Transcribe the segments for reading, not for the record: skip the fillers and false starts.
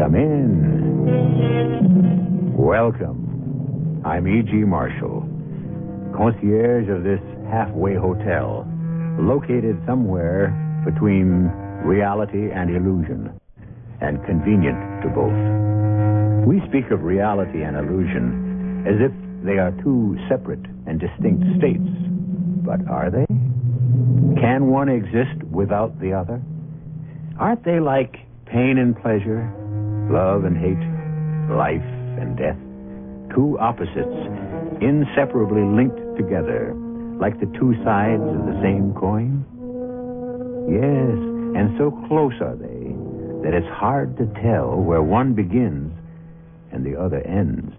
Come in. Welcome. I'm E.G. Marshall, concierge of this halfway hotel, located somewhere between reality and illusion, and convenient to both. We speak of reality and illusion as if they are two separate and distinct states. But are they? Can one exist without the other? Aren't they like pain and pleasure, love and hate, life and death? Two opposites, inseparably linked together, like the two sides of the same coin? Yes, and so close are they that it's hard to tell where one begins and the other ends.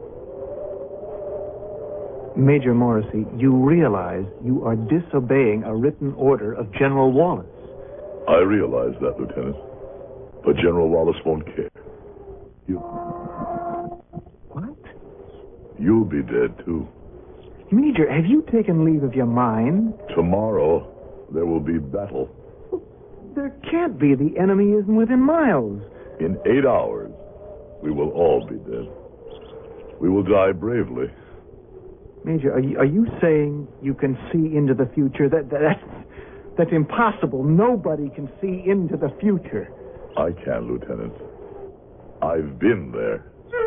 Major Morrissey, you realize you are disobeying a written order of General Wallace. I realize that, Lieutenant. But General Wallace won't care. What? You'll be dead, too. Major, have you taken leave of your mind? Tomorrow, there will be battle. There can't be. The enemy isn't within miles. In 8 hours, we will all be dead. We will die bravely. Major, are you saying you can see into the future? That's impossible. Nobody can see into the future. I can, Lieutenant. I've been there.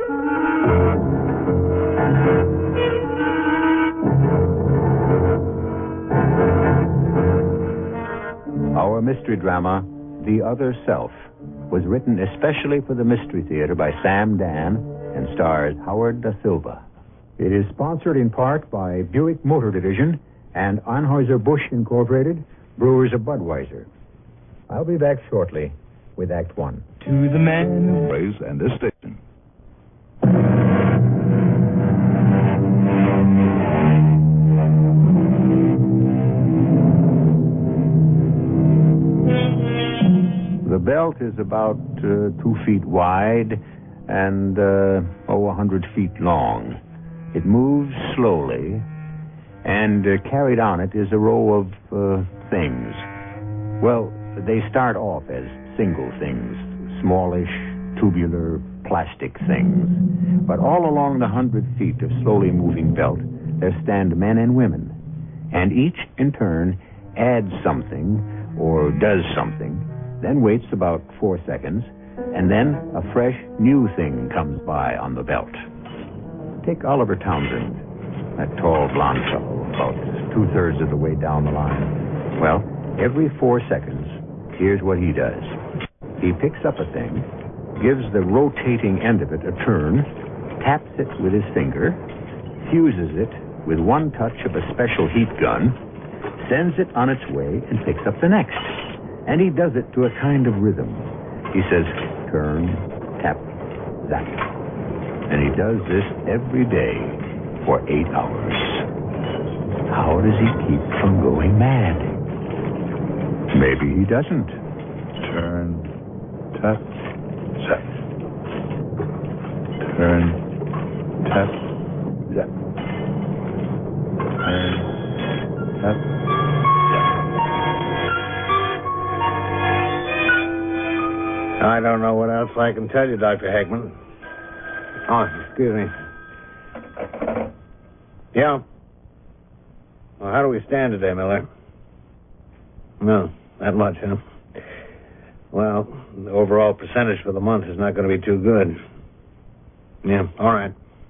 Our mystery drama, The Other Self, was written especially for the Mystery Theater by Sam Dan and stars Howard Da Silva. It is sponsored in part by Buick Motor Division and Anheuser-Busch Incorporated, brewers of Budweiser. I'll be back shortly with Act One. To the man who... Praise and this station. The belt is about 2 feet wide and, 100 feet long. It moves slowly, and carried on it is a row of things. Well, they start off as single things, smallish, tubular, plastic things. But all along the 100 feet of slowly moving belt, there stand men and women, and each, in turn, adds something or does something, then waits about 4 seconds, and then a fresh, new thing comes by on the belt. Take Oliver Townsend, that tall, blonde fellow, about 2/3 of the way down the line. Well, every 4 seconds, here's what he does. He picks up a thing, gives the rotating end of it a turn, taps it with his finger, fuses it with one touch of a special heat gun, sends it on its way, and picks up the next. And he does it to a kind of rhythm. He says, turn, tap, zap. And he does this every day for 8 hours. How does he keep from going mad? Maybe he doesn't. Turn, tap, zap. Turn, tap, zap. Turn, tap, zap. I don't know what else I can tell you, Dr. Hackman. Oh, excuse me. Yeah? Well, how do we stand today, Miller? No, not much, huh? Well, the overall percentage for the month is not going to be too good. Yeah, all right.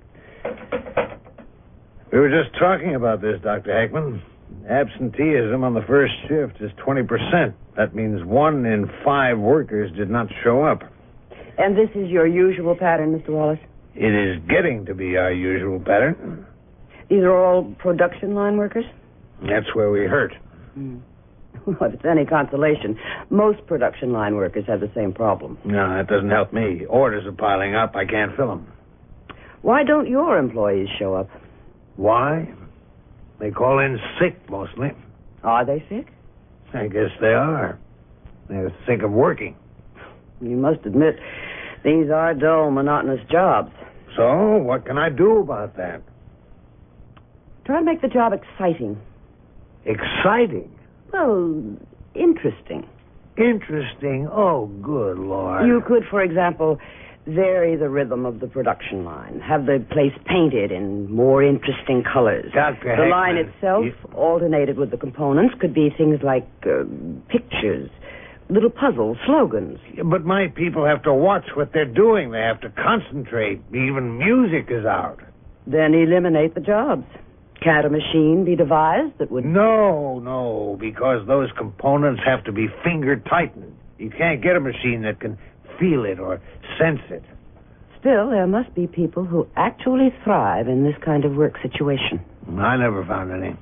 We were just talking about this, Dr. Hackman. Absenteeism on the first shift is 20%. That means 1 in 5 workers did not show up. And this is your usual pattern, Mr. Wallace? It is getting to be our usual pattern. These are all production line workers? That's where we hurt. Well, if it's any consolation, most production line workers have the same problem. No, that doesn't help me. Orders are piling up. I can't fill them. Why don't your employees show up? Why? They call in sick, mostly. Are they sick? I guess they are. They're sick of working. You must admit, these are dull, monotonous jobs. So, what can I do about that? Try to make the job exciting. Exciting? Well, interesting. Interesting. Oh, good Lord. You could, for example, vary the rhythm of the production line. Have the place painted in more interesting colors. Dr. The line Heckman, itself, alternated with the components, could be things like pictures, little puzzles, slogans. Yeah, but my people have to watch what they're doing. They have to concentrate. Even music is out. Then eliminate the jobs. Can't a machine be devised that would... No, because those components have to be finger-tightened. You can't get a machine that can feel it or sense it. Still, there must be people who actually thrive in this kind of work situation. I never found any.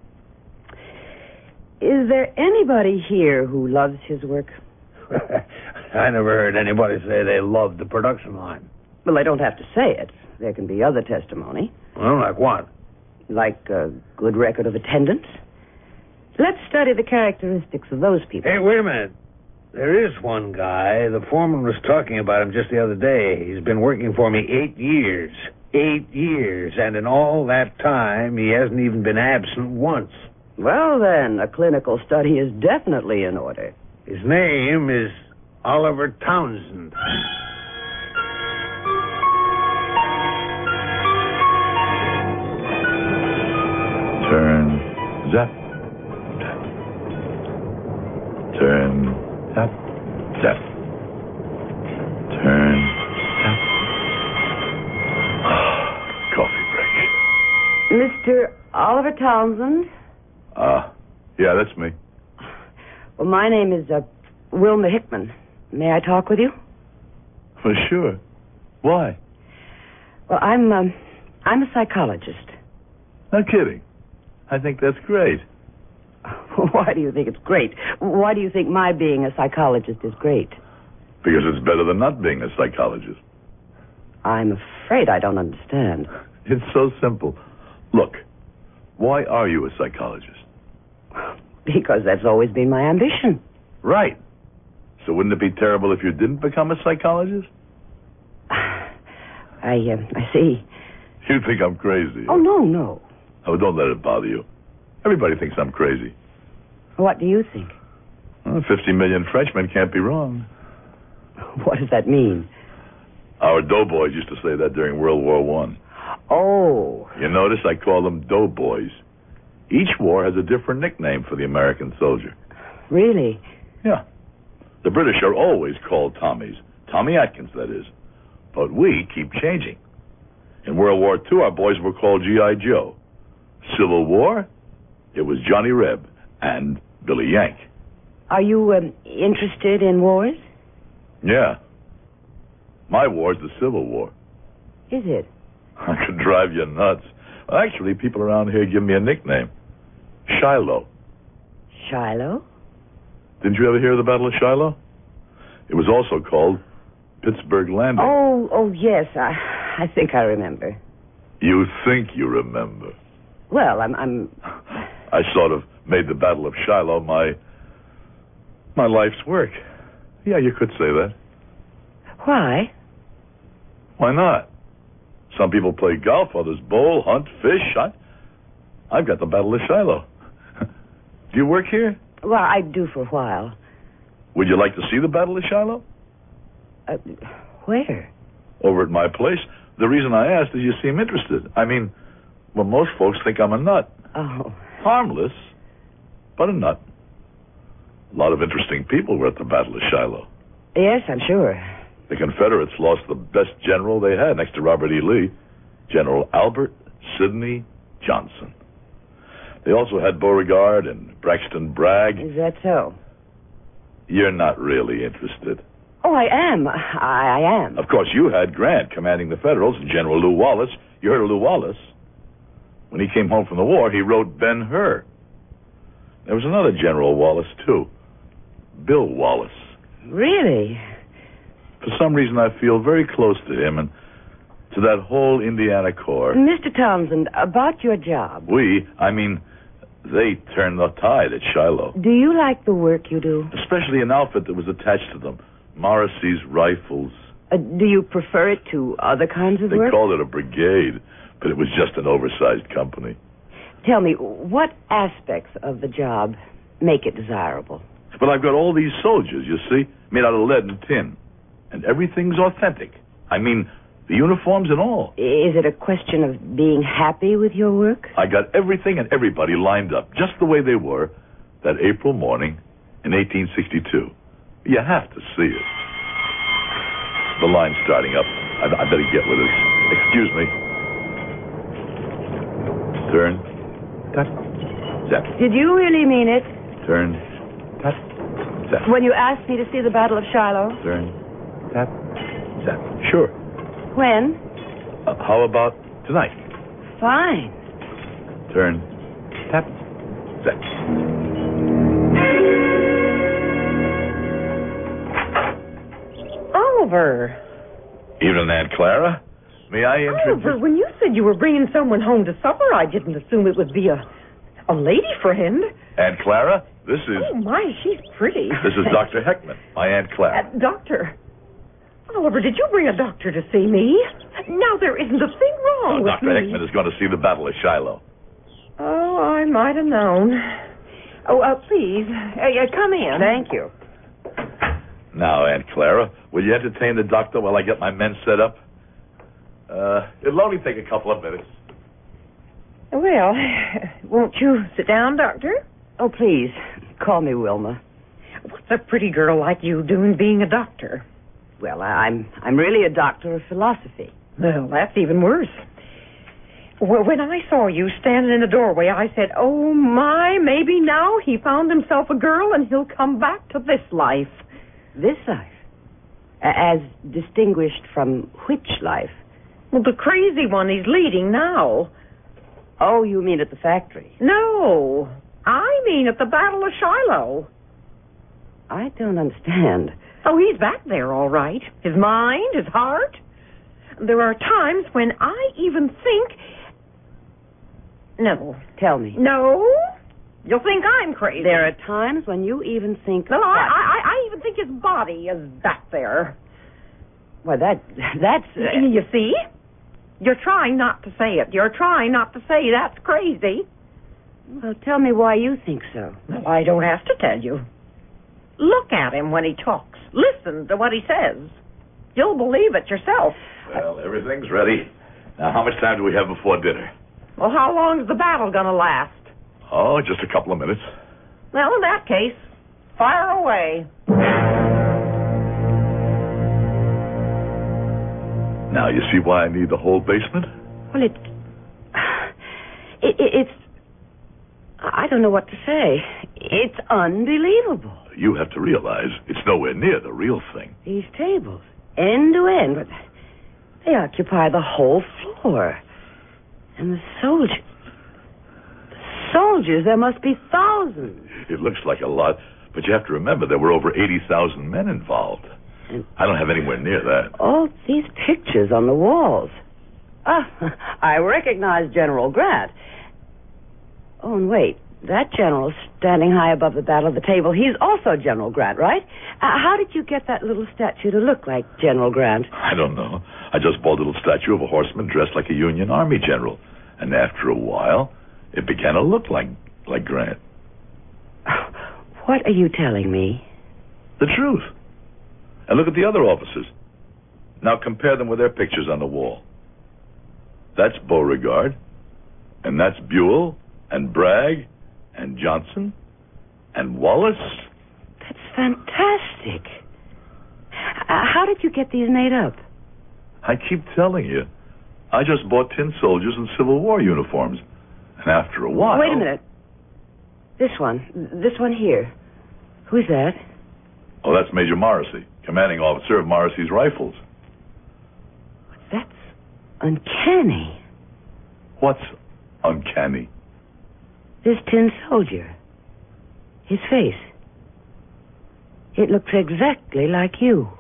Is there anybody here who loves his work? I never heard anybody say they loved the production line. Well, they don't have to say it. There can be other testimony. Well, like what? Like a good record of attendance. Let's study the characteristics of those people. Hey, wait a minute. There is one guy. The foreman was talking about him just the other day. He's been working for me 8 years. 8 years. And in all that time, he hasn't even been absent once. Well, then, a clinical study is definitely in order. His name is Oliver Townsend. Turn, zap, zap. Turn, zap, zap. Turn, zap. Coffee break. Mr. Oliver Townsend? Yeah, that's me. Well, my name is Wilma Hickman. May I talk with you? For sure. Why? Well, I'm a psychologist. No kidding. I think that's great. Why do you think it's great? Why do you think my being a psychologist is great? Because it's better than not being a psychologist. I'm afraid I don't understand. It's so simple. Look, why are you a psychologist? Because that's always been my ambition. Right. So wouldn't it be terrible if you didn't become a psychologist? I see. You think I'm crazy. Oh, no. Oh, don't let it bother you. Everybody thinks I'm crazy. What do you think? Well, 50 million Frenchmen can't be wrong. What does that mean? Our doughboys used to say that during World War I. Oh. You notice I call them doughboys. Each war has a different nickname for the American soldier. Really? Yeah. The British are always called Tommies. Tommy Atkins, that is. But we keep changing. In World War II, our boys were called G.I. Joe. Civil War, it was Johnny Reb and Billy Yank. Are you interested in wars? Yeah. My war's the Civil War. Is it? I could drive you nuts. Actually, people around here give me a nickname. Shiloh. Shiloh? Didn't you ever hear of the Battle of Shiloh? It was also called Pittsburgh Landing. Oh, yes. I think I remember. You think you remember? Well, I'm... I sort of made the Battle of Shiloh my life's work. Yeah, you could say that. Why? Why not? Some people play golf, others bowl, hunt, fish. I've got the Battle of Shiloh. Do you work here? Well, I do for a while. Would you like to see the Battle of Shiloh? Where? Over at my place. The reason I asked is you seem interested. I mean, well, most folks think I'm a nut. Oh. Harmless, but a nut. A lot of interesting people were at the Battle of Shiloh. Yes, I'm sure. The Confederates lost the best general they had next to Robert E. Lee, General Albert Sidney Johnson. They also had Beauregard and Braxton Bragg. Is that so? You're not really interested. Oh, I am. I am. Of course, you had Grant commanding the Federals and General Lew Wallace. You heard of Lew Wallace? When he came home from the war, he wrote Ben-Hur. There was another General Wallace, too. Bill Wallace. Really? For some reason, I feel very close to him and to that whole Indiana Corps. Mr. Townsend, about your job. They turned the tide at Shiloh. Do you like the work you do? Especially an outfit that was attached to them. Morrissey's Rifles. Do you prefer it to other kinds of They work? called it a brigade, but it was just an oversized company. Tell me, what aspects of the job make it desirable? But I've got all these soldiers, you see, made out of lead and tin. And everything's authentic. I mean, the uniforms and all. Is it a question of being happy with your work? I got everything and everybody lined up, just the way they were, that April morning in 1862. You have to see it. The line's starting up. I better get with it. Excuse me. Turn. Tut. Zap. Did you really mean it? Turn. Tut. Zap. When you asked me to see the Battle of Shiloh? Turn. Tut. Zap. Sure. When? How about tonight? Fine. Turn. Tut. Zap. Oliver. Evening, Aunt Clara. May I introduce... Oliver, when you said you were bringing someone home to supper, I didn't assume it would be a lady friend. Aunt Clara, this is... Oh, my, she's pretty. This is Dr. Heckman, my Aunt Clara. Doctor. Oliver, did you bring a doctor to see me? Now, there isn't a thing wrong with Dr. me. Heckman is going to see the Battle of Shiloh. Oh, I might have known. Oh, please, come in. Thank you. Now, Aunt Clara, will you entertain the doctor while I get my men set up? It'll only take a couple of minutes. Well, won't you sit down, Doctor? Oh, please, call me Wilma. What's a pretty girl like you doing being a doctor? Well, I'm really a doctor of philosophy. Well, that's even worse. Well, when I saw you standing in the doorway, I said, oh, my, maybe now he found himself a girl and he'll come back to this life. This life? As distinguished from which life? Well, the crazy one he's leading now. Oh, you mean at the factory? No, I mean at the Battle of Shiloh. I don't understand. Oh, he's back there, all right. His mind, his heart. There are times when I even think... No. Tell me. No? You'll think I'm crazy. There are times when you even think... Well, I even think his body is back there. Well, that's... You see? You're trying not to say it. You're trying not to say that's crazy. Well, tell me why you think so. Well, I don't have to tell you. Look at him when he talks. Listen to what he says. You'll believe it yourself. Well, everything's ready. Now, how much time do we have before dinner? Well, how long's the battle going to last? Oh, just a couple of minutes. Well, in that case, fire away. Now, you see why I need the whole basement? Well, it's... I don't know what to say. It's unbelievable. You have to realize it's nowhere near the real thing. These tables, end to end, but they occupy the whole floor. And the soldiers... there must be thousands. It looks like a lot, but you have to remember there were over 80,000 men involved. And I don't have anywhere near that. all these pictures on the walls. I recognize General Grant. Oh, and wait. That general standing high above the battle of the table, he's also General Grant, right? How did you get that little statue to look like General Grant? I don't know. I just bought a little statue of a horseman dressed like a Union Army general. And after a while, it began to look like Grant. What are you telling me? The truth. And look at the other officers. Now compare them with their pictures on the wall. That's Beauregard, and that's Buell, and Bragg, and Johnson, and Wallace. That's fantastic. How did you get these made up? I keep telling you. I just bought tin soldiers in Civil War uniforms. And after a while... Wait a minute. This one here. Who's that? Oh, that's Major Morrissey, commanding officer of Morrissey's Rifles. That's uncanny. What's uncanny? This tin soldier. His face. It looks exactly like you.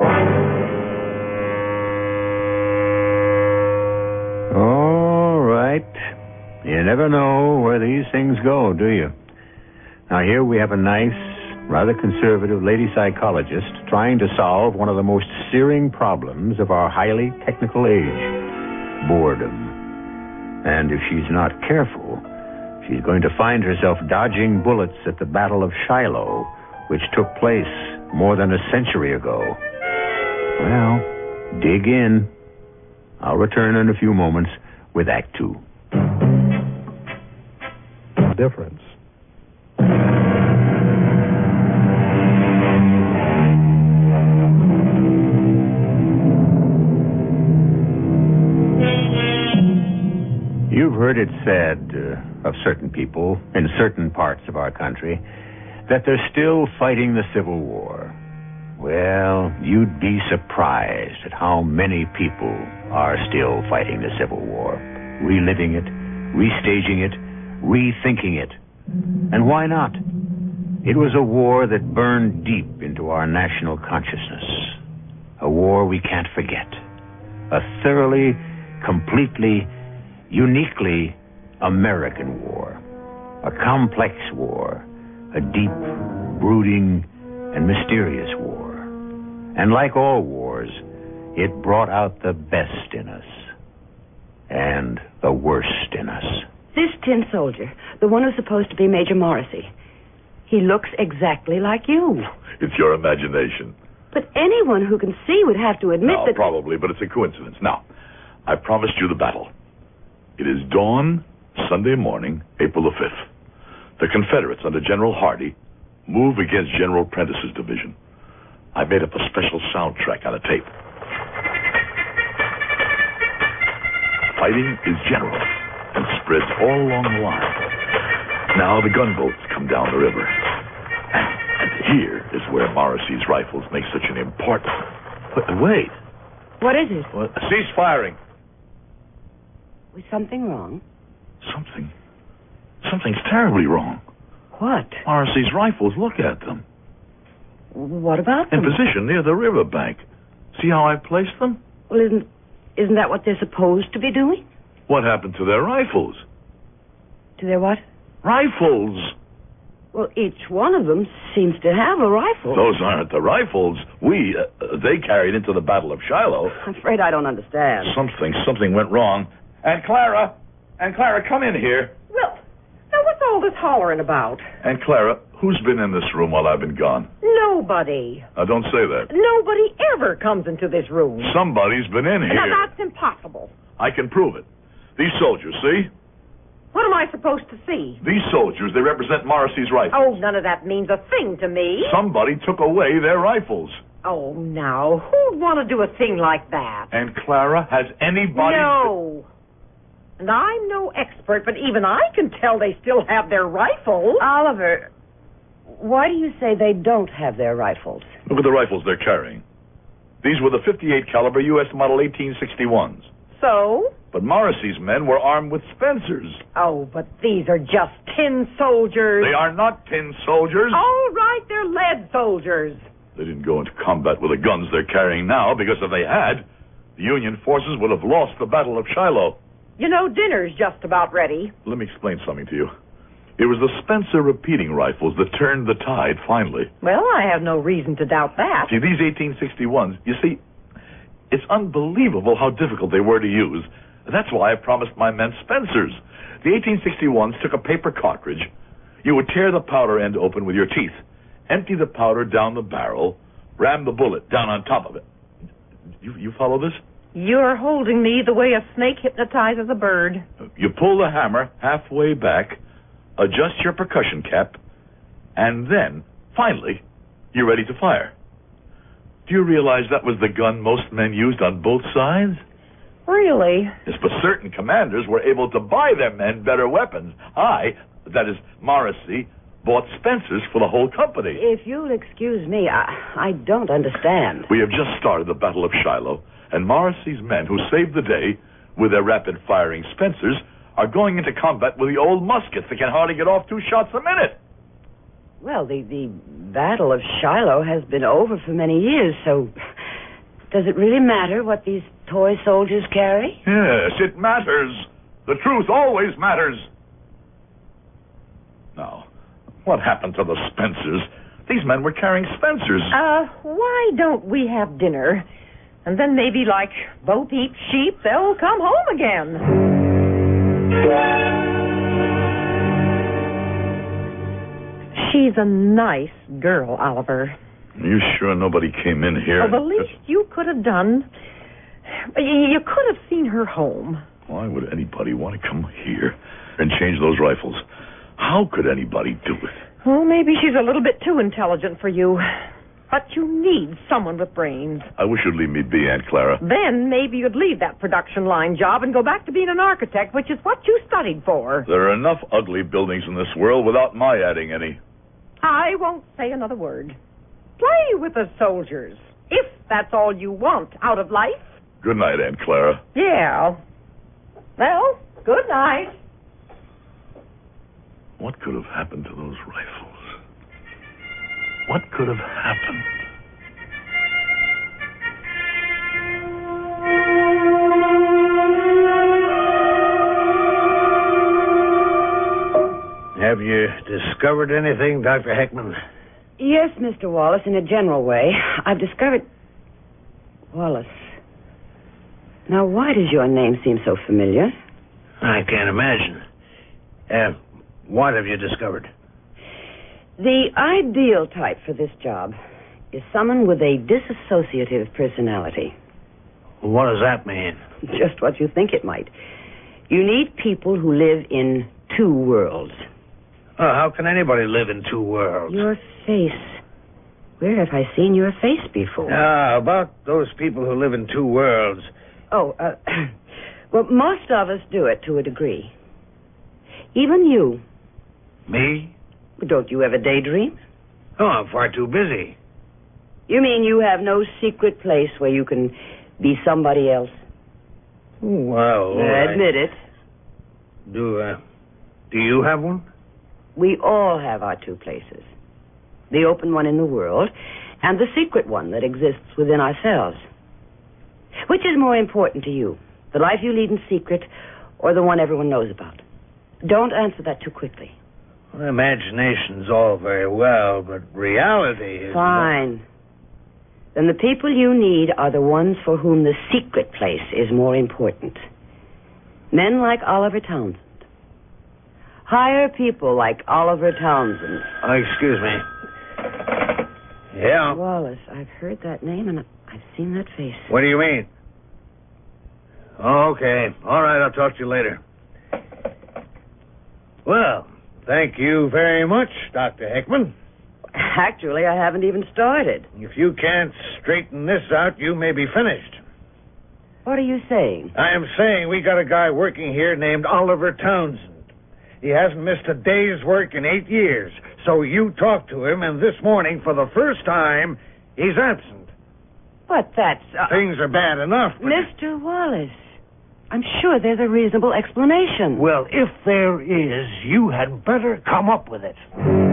All right. You never know where these things go, do you? Now, here we have a nice, rather conservative lady psychologist trying to solve one of the most searing problems of our highly technical age, boredom. And if she's not careful, she's going to find herself dodging bullets at the Battle of Shiloh which took place more than a century ago. Well, dig in. I'll return in a few moments with Act Two. Difference. You've heard it said of certain people in certain parts of our country that they're still fighting the Civil War. Well, you'd be surprised at how many people are still fighting the Civil War, reliving it, restaging it, rethinking it. And why not? It was a war that burned deep into our national consciousness. A war we can't forget. A thoroughly, completely, uniquely American war. A complex war. A deep, brooding, and mysterious war. And like all wars, it brought out the best in us. And the worst in us. This tin soldier, the one who's supposed to be Major Morrissey, he looks exactly like you. It's your imagination. But anyone who can see would have to admit No, that... probably, but it's a coincidence. Now, I promised you the battle. It is dawn, Sunday morning, April the 5th. The Confederates, under General Hardee, move against General Prentice's division. I made up a special soundtrack on a tape. Fighting is general and spreads all along the line. Now the gunboats come down the river. And here is where Morrissey's rifles make such an important... Wait. What is it? What? Cease firing. Was something wrong? Something's terribly wrong. What? Morrissey's rifles, look at them. What about In them? position near the riverbank. See how I placed them? Well, isn't that what they're supposed to be doing? What happened to their rifles? To their what? Rifles! Well, each one of them seems to have a rifle. Those aren't the rifles they carried into the Battle of Shiloh. I'm afraid I don't understand. Something went wrong. And Clara, come in here. Well, now what's all this hollering about? And Clara, who's been in this room while I've been gone? Nobody. Now, don't say that. Nobody ever comes into this room. Somebody's been in here. Now, that's impossible. I can prove it. These soldiers, see? What am I supposed to see? These soldiers, they represent Morrissey's rifles. Oh, none of that means a thing to me. Somebody took away their rifles. Oh, now, who'd want to do a thing like that? And Clara, has anybody... No. And I'm no expert, but even I can tell they still have their rifles. Oliver, why do you say they don't have their rifles? Look at the rifles they're carrying. These were the .58 caliber U.S. Model 1861s. So? But Morrissey's men were armed with Spencers. Oh, but these are just tin soldiers. They are not tin soldiers. All right, they're lead soldiers. They didn't go into combat with the guns they're carrying now, because if they had, the Union forces would have lost the Battle of Shiloh. You know, dinner's just about ready. Let me explain something to you. It was the Spencer repeating rifles that turned the tide, finally. Well, I have no reason to doubt that. See, these 1861s, you see, it's unbelievable how difficult they were to use. That's why I promised my men Spencers. The 1861s took a paper cartridge. You would tear the powder end open with your teeth, empty the powder down the barrel, ram the bullet down on top of it. You follow this? You're holding me the way a snake hypnotizes a bird. You pull the hammer halfway back, adjust your percussion cap, and then, finally, you're ready to fire. Do you realize that was the gun most men used on both sides? Really? Yes, but certain commanders were able to buy their men better weapons. That is, Morrissey, bought Spencers for the whole company. If you'll excuse me, I don't understand. We have just started the Battle of Shiloh, and Morrissey's men who saved the day with their rapid-firing Spencers are going into combat with the old muskets that can hardly get off 2 shots a minute. Well, the Battle of Shiloh has been over for many years, so does it really matter what these toy soldiers carry? Yes, it matters. The truth always matters. Now, what happened to the Spencers? These men were carrying Spencers. Why don't we have dinner? And then maybe, like Bo Peep's sheep, they'll come home again. She's a nice girl, Oliver. You sure nobody came in here? Well, the least you could have done, you could have seen her home. Why would anybody want to come here and change those rifles? How could anybody do it? Well, maybe she's a little bit too intelligent for you. But you need someone with brains. I wish you'd leave me be, Aunt Clara. Then maybe you'd leave that production line job and go back to being an architect, which is what you studied for. There are enough ugly buildings in this world without my adding any. I won't say another word. Play with the soldiers, if that's all you want out of life. Good night, Aunt Clara. Yeah. Well, good night. What could have happened to those rifles? What could have happened? Have you discovered anything, Dr. Heckman? Yes, Mr. Wallace, in a general way. I've discovered... Wallace. Now, why does your name seem so familiar? I can't imagine. What have you discovered? The ideal type for this job is someone with a dissociative personality. What does that mean? Just what you think it might. You need people who live in two worlds. How can anybody live in two worlds? Your face. Where have I seen your face before? About those people who live in two worlds. Oh, well, most of us do it to a degree. Even you. Me? Don't you ever daydream? Oh, I'm far too busy. You mean you have no secret place where you can be somebody else? Well, Admit it. Do you have one? We all have our two places. The open one in the world and the secret one that exists within ourselves. Which is more important to you, the life you lead in secret or the one everyone knows about? Don't answer that too quickly. Well, imagination's all very well, but reality is... Fine. Then the people you need are the ones for whom the secret place is more important. Men like Oliver Townsend. Hire people like Oliver Townsend. Excuse me. Yeah? Wallace, I've heard that name and I've seen that face. What do you mean? Okay. All right, I'll talk to you later. Well, thank you very much, Dr. Heckman. Actually, I haven't even started. If you can't straighten this out, you may be finished. What are you saying? I am saying we got a guy working here named Oliver Townsend. He hasn't missed a day's work in 8 years. So you talked to him, and this morning, for the first time, he's absent. But that's... Things are bad enough. Mr. Wallace, I'm sure there's a reasonable explanation. Well, if there is, you had better come up with it.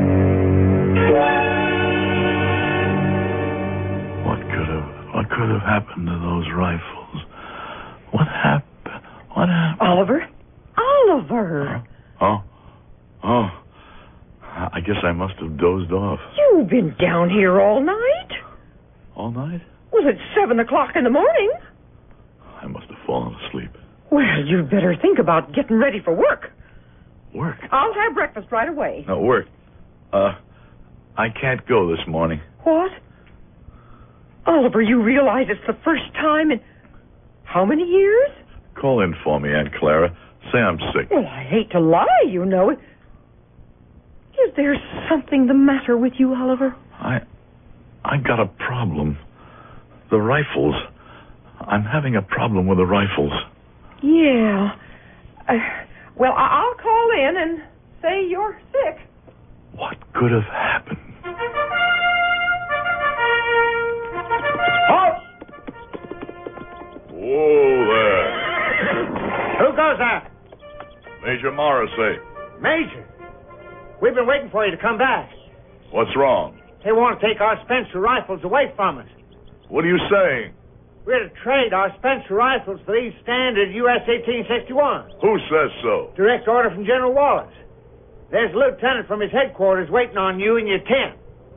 What could have happened to those rifles? What happened? Oliver? Oliver! Oh. I guess I must have dozed off. You've been down here all night? All night? Well, it's 7 o'clock in the morning. I must have fallen asleep. Well, you'd better think about getting ready for work. Work? I'll have breakfast right away. No, work. I can't go this morning. What? Oliver, you realize it's the first time in how many years? Call in for me, Aunt Clara. Say I'm sick. Well, I hate to lie, you know. Is there something the matter with you, Oliver? I got a problem. The rifles. I'm having a problem with the rifles. Yeah. Well, I'll call in and say you're sick. What could have happened? Halt! Whoa there. Who goes there? Major Morrissey. Major, we've been waiting for you to come back. What's wrong? They want to take our Spencer rifles away from us. What are you saying? We're to trade our Spencer rifles for these standard US 1861. Who says so? Direct order from General Wallace. There's a lieutenant from his headquarters waiting on you in your tent.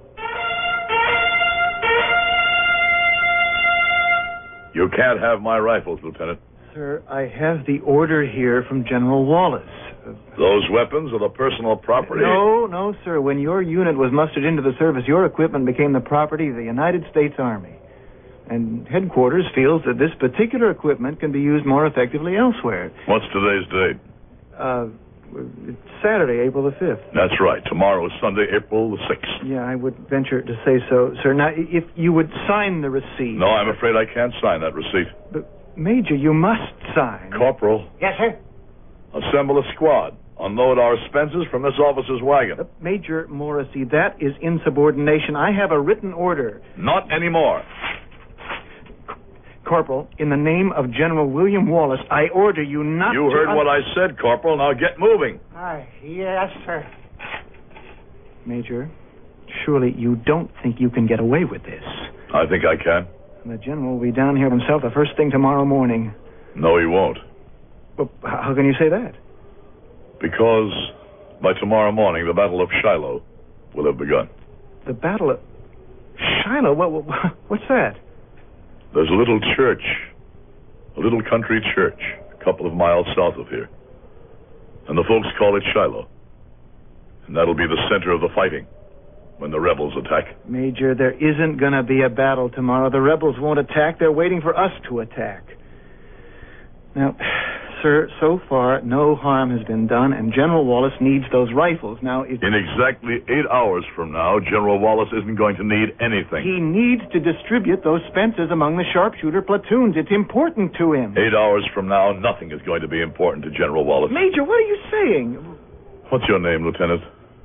You can't have my rifles, Lieutenant. Sir, I have the order here from General Wallace. Those weapons are the personal property. No, sir. When your unit was mustered into the service, your equipment became the property of the United States Army. And headquarters feels that this particular equipment can be used more effectively elsewhere. What's today's date? It's Saturday, April the 5th. That's right. Tomorrow is Sunday, April the 6th. Yeah, I would venture to say so, sir. Now, if you would sign the receipt. No, I'm afraid I can't sign that receipt. But, Major, you must sign. Corporal. Yes, sir? Assemble a squad. Unload our expenses from this officer's wagon. Major Morrissey, that is insubordination. I have a written order. Not anymore. Corporal, in the name of General William Wallace, I order you not to... You heard what I said, Corporal. Now get moving. Yes, sir. Major, surely you don't think you can get away with this? I think I can. The General will be down here himself the first thing tomorrow morning. No, he won't. Well, how can you say that? Because by tomorrow morning, the Battle of Shiloh will have begun. The Battle of... Shiloh? What's that? There's a little church, a little country church, a couple of miles south of here. And the folks call it Shiloh. And that'll be the center of the fighting when the rebels attack. Major, there isn't going to be a battle tomorrow. The rebels won't attack. They're waiting for us to attack. Now, sir, so far, no harm has been done, and General Wallace needs those rifles. Now, in exactly 8 hours from now, General Wallace isn't going to need anything. He needs to distribute those Spencers among the sharpshooter platoons. It's important to him. 8 hours from now, nothing is going to be important to General Wallace. Major, what are you saying? What's your name, Lieutenant?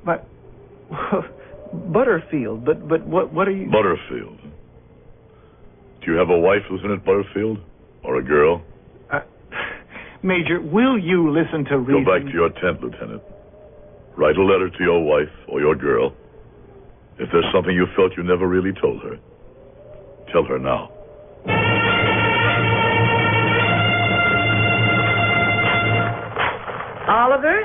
Butterfield. But what are you... Butterfield. Do you have a wife, Lieutenant Butterfield? Or a girl? Major, will you listen to reason? Go back to your tent, Lieutenant. Write a letter to your wife or your girl. If there's something you felt you never really told her, tell her now. Oliver?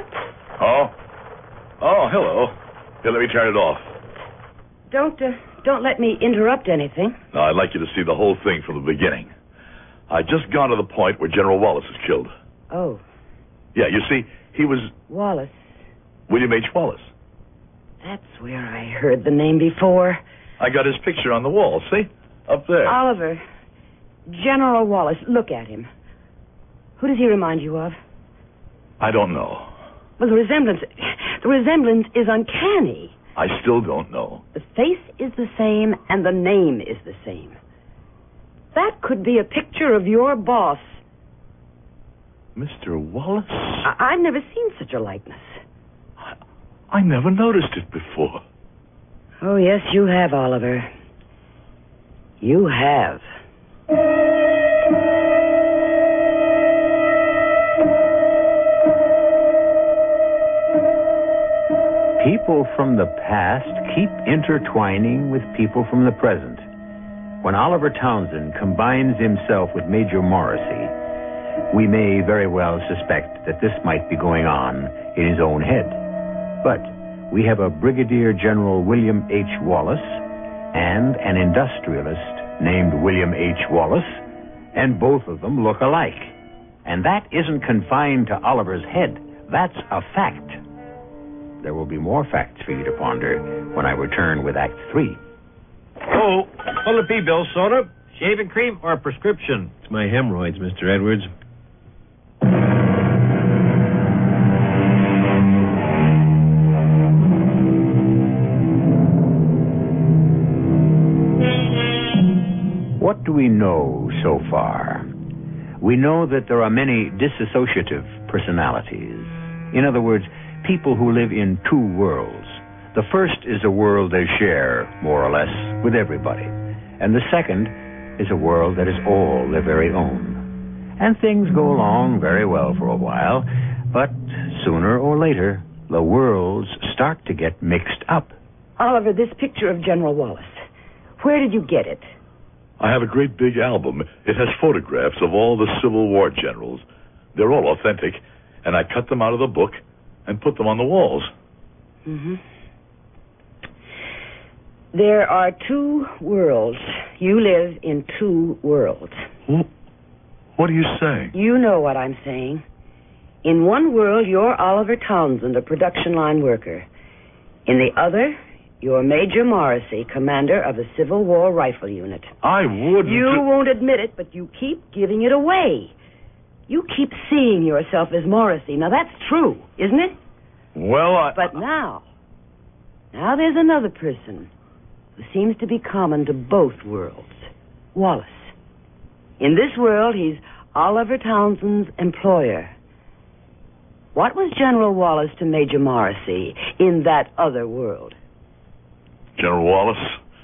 Oh, hello. Here, let me turn it off. Don't let me interrupt anything. No, I'd like you to see the whole thing from the beginning. I just got to the point where General Wallace is killed. Oh. Yeah, you see, he was... Wallace. William H. Wallace. That's where I heard the name before. I got his picture on the wall, see? Up there. Oliver. General Wallace, look at him. Who does he remind you of? I don't know. Well, the resemblance is uncanny. I still don't know. The face is the same and the name is the same. That could be a picture of your boss. Mr. Wallace? I've never seen such a likeness. I never noticed it before. Oh, yes, you have, Oliver. You have. People from the past keep intertwining with people from the present. When Oliver Townsend combines himself with Major Morrissey, we may very well suspect that this might be going on in his own head. But we have a Brigadier General William H. Wallace and an industrialist named William H. Wallace, and both of them look alike. And that isn't confined to Oliver's head. That's a fact. There will be more facts for you to ponder when I return with Act 3. Oh, what'll it be, Bill? Soda, shaving cream, or a prescription? It's my hemorrhoids, Mr. Edwards. What do we know so far? We know that there are many dissociative personalities. In other words, people who live in two worlds. The first is a world they share, more or less, with everybody. And the second is a world that is all their very own. And things go along very well for a while, but sooner or later, the worlds start to get mixed up. Oliver, this picture of General Wallace, where did you get it? I have a great big album. It has photographs of all the Civil War generals. They're all authentic, and I cut them out of the book and put them on the walls. Mm-hmm. There are two worlds. You live in two worlds. What are you saying? You know what I'm saying. In one world, you're Oliver Townsend, a production line worker. In the other, you're Major Morrissey, commander of the Civil War Rifle Unit. I wouldn't... You won't admit it, but you keep giving it away. You keep seeing yourself as Morrissey. Now, that's true, isn't it? Well, But now there's another person who seems to be common to both worlds. Wallace. In this world, he's Oliver Townsend's employer. What was General Wallace to Major Morrissey in that other world? General Wallace,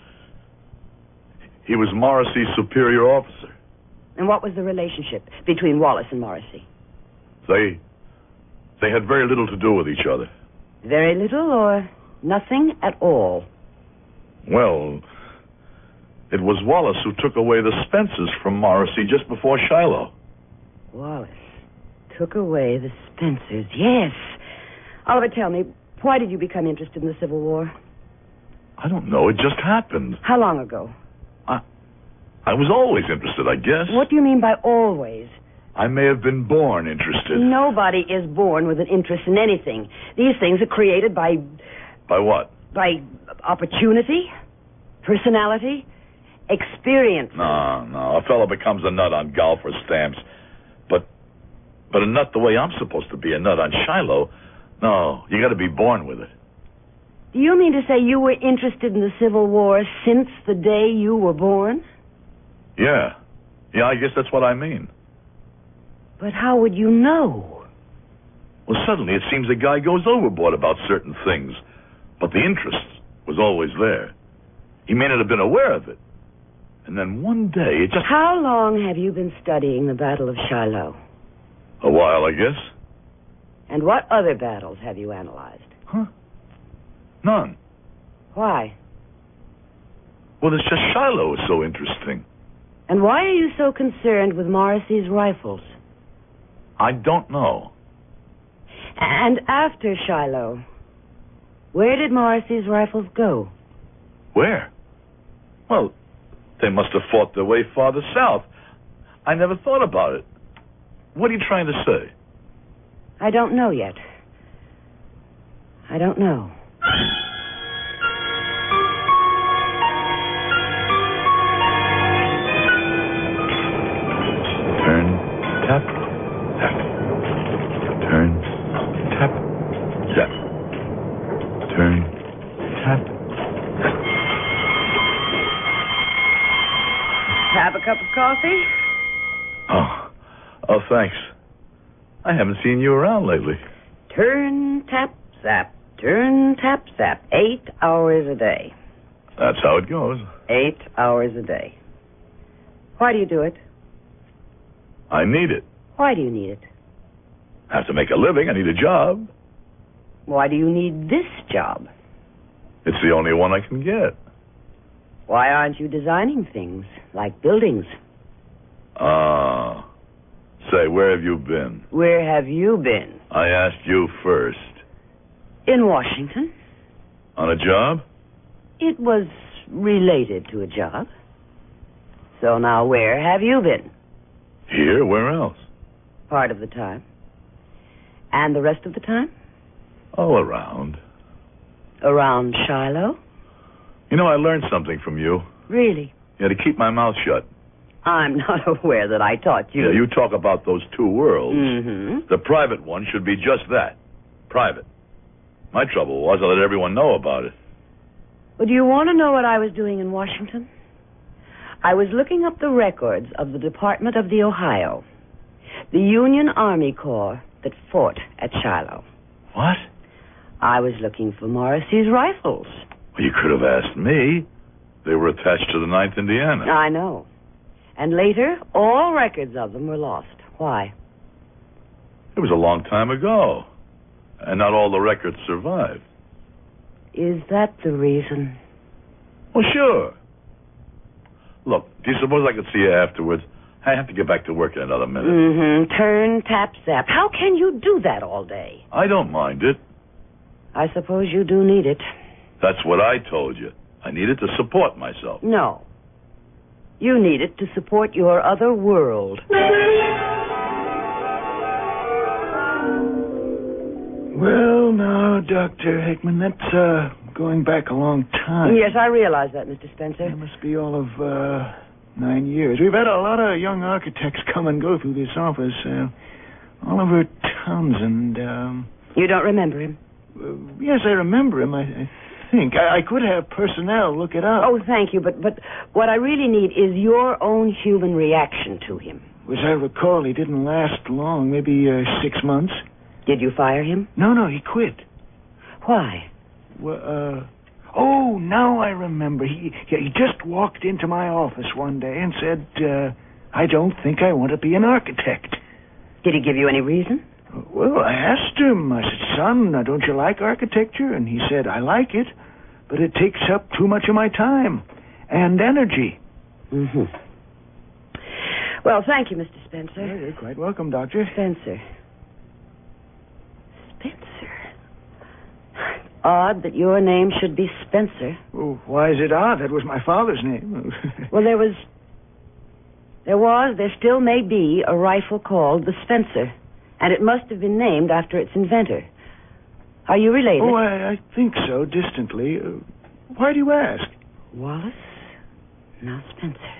he was Morrissey's superior officer. And what was the relationship between Wallace and Morrissey? They had very little to do with each other. Very little or nothing at all? Well, it was Wallace who took away the Spencers from Morrissey just before Shiloh. Wallace took away the Spencers, yes. Oliver, tell me, why did you become interested in the Civil War? I don't know. It just happened. How long ago? I was always interested, I guess. What do you mean by always? I may have been born interested. Nobody is born with an interest in anything. These things are created by... By what? By opportunity, personality, experience. No. A fellow becomes a nut on golf or stamps. But a nut the way I'm supposed to be a nut on Shiloh, no, you got to be born with it. Do you mean to say you were interested in the Civil War since the day you were born? Yeah, I guess that's what I mean. But how would you know? Well, suddenly it seems a guy goes overboard about certain things, but the interest was always there. He may not have been aware of it. And then one day it just... How long have you been studying the Battle of Shiloh? A while, I guess. And what other battles have you analyzed? Huh? None. Why? Well, it's just Shiloh is so interesting. And why are you so concerned with Morrissey's rifles? I don't know. And after Shiloh, where did Morrissey's rifles go? Where? Well, they must have fought their way farther south. I never thought about it. What are you trying to say? I don't know yet. I don't know. Turn, tap, tap. Turn, tap, tap. Turn, tap. Have a cup of coffee? Oh, thanks. I haven't seen you around lately. Turn, tap, zap. Turn, tap, zap. 8 hours a day. That's how it goes. 8 hours a day. Why do you do it? I need it. Why do you need it? I have to make a living. I need a job. Why do you need this job? It's the only one I can get. Why aren't you designing things, like buildings? Say, where have you been? Where have you been? I asked you first. In Washington. On a job? It was related to a job. So now where have you been? Here? Where else? Part of the time. And the rest of the time? All around. Around Shiloh? You know, I learned something from you. Really? Yeah, to keep my mouth shut. I'm not aware that I taught you. Yeah, you talk about those two worlds. Mm-hmm. The private one should be just that. Private. My trouble was I let everyone know about it. Well, do you want to know what I was doing in Washington? I was looking up the records of the Department of the Ohio, the Union Army Corps that fought at Shiloh. What? I was looking for Morrissey's rifles. Well, you could have asked me. They were attached to the 9th Indiana. I know. And later, all records of them were lost. Why? It was a long time ago. And not all the records survived. Is that the reason? Well, sure. Look, do you suppose I could see you afterwards? I have to get back to work in another minute. Mm-hmm. Turn, tap, zap. How can you do that all day? I don't mind it. I suppose you do need it. That's what I told you. I need it to support myself. No. You need it to support your other world. Well, now, Dr. Hickman, that's going back a long time. Yes, I realize that, Mr. Spencer. It must be all of 9 years. We've had a lot of young architects come and go through this office. Oliver Townsend. You don't remember him? Yes, I remember him, I think. I could have personnel look it up. Oh, thank you, but what I really need is your own human reaction to him. As I recall, he didn't last long, maybe 6 months. Did you fire him? No, he quit. Why? Well, oh, now I remember. He just walked into my office one day and said, I don't think I want to be an architect. Did he give you any reason? Well, I asked him. I said, son, don't you like architecture? And he said, I like it, but it takes up too much of my time and energy. Mm-hmm. Well, thank you, Mr. Spencer. Yeah, you're quite welcome, Doctor. Spencer. Odd that your name should be Spencer. Oh, why is it odd? That was my father's name. Well, there still may be a rifle called the Spencer, and it must have been named after its inventor. Are you related? Oh, I think so, distantly. Why do you ask? Wallace? Now Spencer.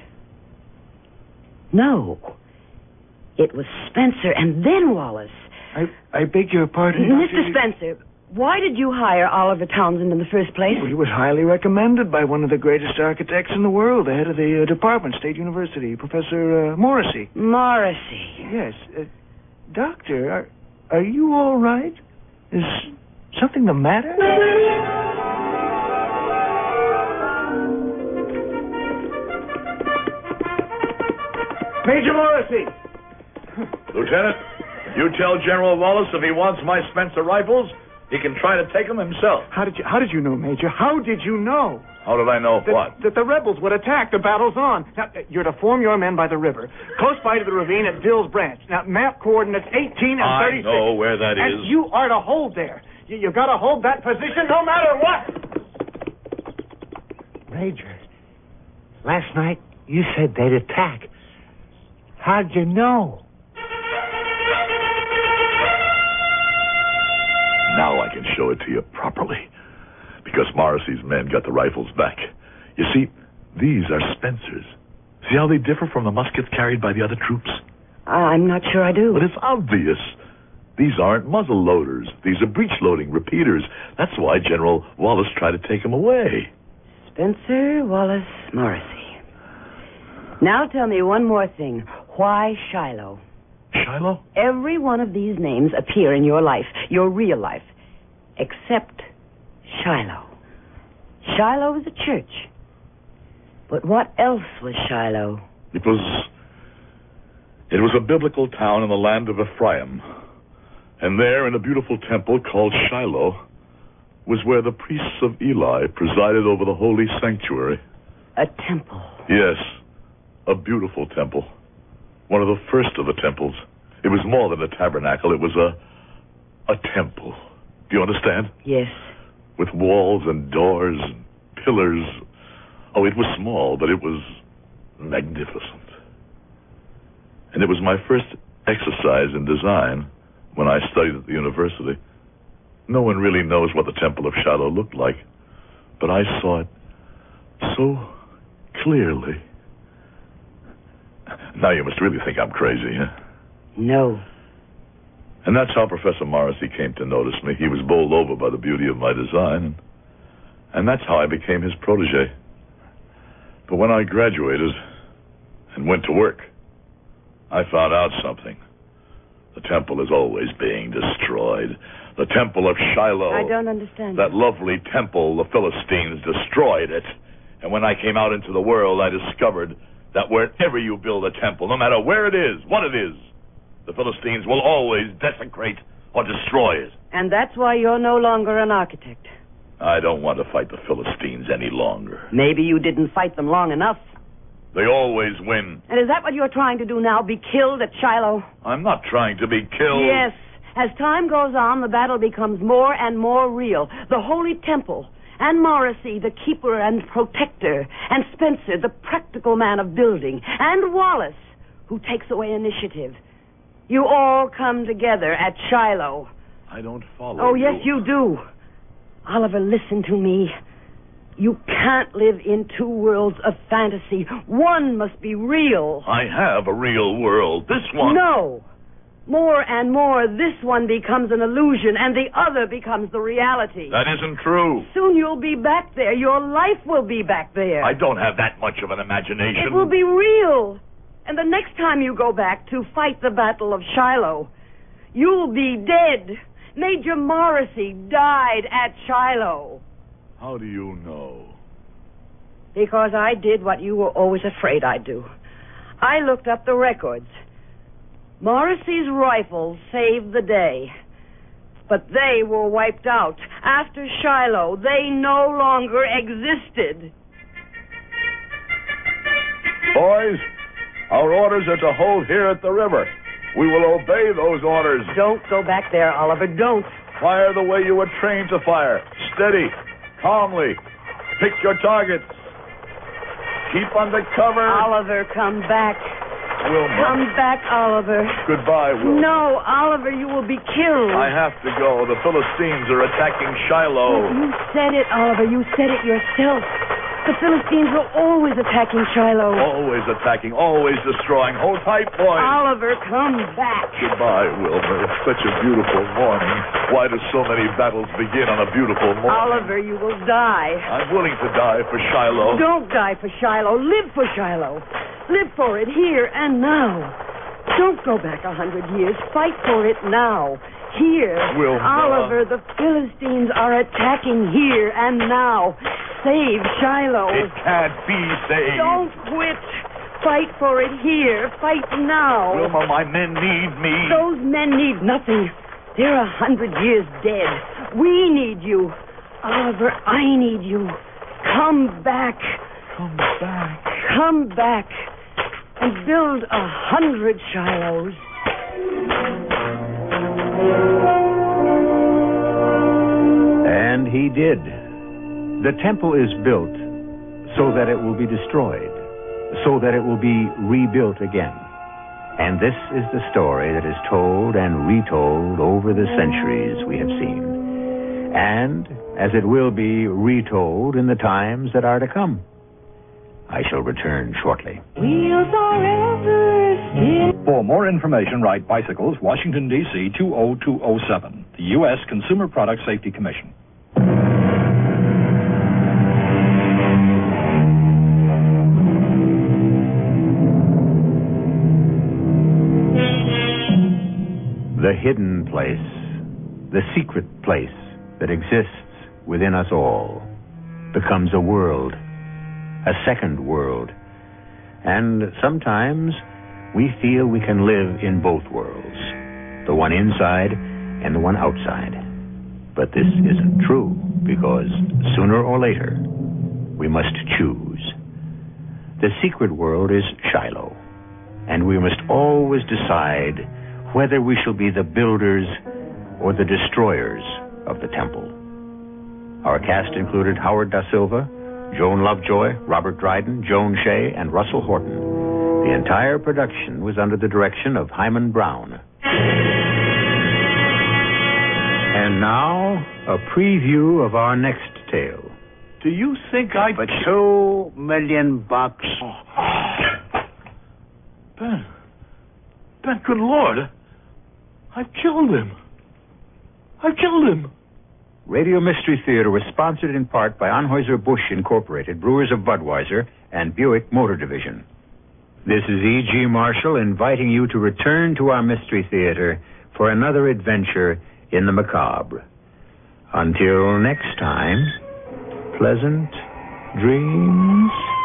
No. It was Spencer and then Wallace. I beg your pardon, Mr. Spencer, why did you hire Oliver Townsend in the first place? Well, he was highly recommended by one of the greatest architects in the world, the head of the department, State University, Professor Morrissey. Morrissey. Yes. Doctor, are you all right? Is something the matter? Major Morrissey! Lieutenant, you tell General Wallace if he wants my Spencer rifles, he can try to take them himself. How did you know, Major? How did you know? How did I know what? That the rebels would attack. The battle's on. Now, you're to form your men by the river, close by to the ravine at Dill's Branch. Now, map coordinates 18 and 36. I know where that is. And you are to hold there. You got to hold that position no matter what. Major, last night you said they'd attack. How'd you know? Now I can show it to you properly. Because Morrissey's men got the rifles back. You see, these are Spencers. See how they differ from the muskets carried by the other troops? I'm not sure I do. But it's obvious. These aren't muzzle loaders. These are breech-loading repeaters. That's why General Wallace tried to take them away. Spencer, Wallace, Morrissey. Now tell me one more thing. Why Shiloh? Shiloh? Every one of these names appear in your life, your real life, except Shiloh. Shiloh is a church. But what else was Shiloh? It was a biblical town in the land of Ephraim. And there, in a beautiful temple called Shiloh, was where the priests of Eli presided over the holy sanctuary. A temple? Yes, a beautiful temple. One of the first of the temples. It was more than a tabernacle. It was a temple. Do you understand? Yes. With walls and doors and pillars. Oh, it was small, but it was magnificent. And it was my first exercise in design when I studied at the university. No one really knows what the Temple of Shiloh looked like, but I saw it so clearly. Now you must really think I'm crazy, huh? No. And that's how Professor Morrissey came to notice me. He was bowled over by the beauty of my design, and that's how I became his protege. But when I graduated and went to work, I found out something. The temple is always being destroyed. The Temple of Shiloh. I don't understand. That lovely temple, the Philistines destroyed it. And when I came out into the world, I discovered that wherever you build a temple, no matter where it is, what it is, the Philistines will always desecrate or destroy it. And that's why you're no longer an architect. I don't want to fight the Philistines any longer. Maybe you didn't fight them long enough. They always win. And is that what you're trying to do now, be killed at Shiloh? I'm not trying to be killed. Yes. As time goes on, the battle becomes more and more real. The Holy Temple, and Morrissey, the keeper and protector, and Spencer, the practical man of building, and Wallace, who takes away initiative. You all come together at Shiloh. I don't follow Oh, yes, you do. Oliver, listen to me. You can't live in two worlds of fantasy. One must be real. I have a real world. This one... No. More and more, this one becomes an illusion, and the other becomes the reality. That isn't true. Soon you'll be back there. Your life will be back there. I don't have that much of an imagination. It will be real. And the next time you go back to fight the Battle of Shiloh, you'll be dead. Major Morrissey died at Shiloh. How do you know? Because I did what you were always afraid I'd do. I looked up the records. Morrissey's rifles saved the day. But they were wiped out. After Shiloh, they no longer existed. Boys, our orders are to hold here at the river. We will obey those orders. Don't go back there, Oliver. Don't. Fire the way you were trained to fire. Steady. Calmly. Pick your targets. Keep under cover. Oliver, come back. Wilma. Come back, Oliver. Goodbye, Wilma. No, Oliver, you will be killed. I have to go. The Philistines are attacking Shiloh. You said it, Oliver. You said it yourself. The Philistines were always attacking Shiloh. Always attacking, always destroying. Hold tight, boys. Oliver, come back. Goodbye, Wilma. It's such a beautiful morning. Why do so many battles begin on a beautiful morning? Oliver, you will die. I'm willing to die for Shiloh. Don't die for Shiloh. Live for Shiloh. Live for it here and now. Don't go back 100 years. Fight for it now. Here. Wilma. Oliver, the Philistines are attacking here and now. Save Shiloh. It can't be saved. Don't quit. Fight for it here. Fight now. Wilma, my men need me. Those men need nothing. They're 100 years dead. We need you. Oliver, I need you. Come back. Come back. Come back and build 100 Shilohs. And he did. The temple is built so that it will be destroyed, so that it will be rebuilt again. And this is the story that is told and retold over the centuries we have seen. And as it will be retold in the times that are to come. I shall return shortly. Wheels are ever still. For more information, write Bicycles, Washington, D.C. 20207, the U.S. Consumer Product Safety Commission. The hidden place, the secret place that exists within us all, becomes a world, a second world. And sometimes we feel we can live in both worlds, the one inside and the one outside. But this isn't true, because sooner or later, we must choose. The secret world is Shiloh, and we must always decide whether we shall be the builders or the destroyers of the temple. Our cast included Howard Da Silva, Joan Lovejoy, Robert Dryden, Joan Shea, and Russell Horton. The entire production was under the direction of Hyman Brown. And now, a preview of our next tale. Do you think I... For $2 million. Ben, good Lord. I've killed him. Radio Mystery Theater was sponsored in part by Anheuser-Busch Incorporated, Brewers of Budweiser, and Buick Motor Division. This is E.G. Marshall inviting you to return to our Mystery Theater for another adventure in the macabre. Until next time, pleasant dreams.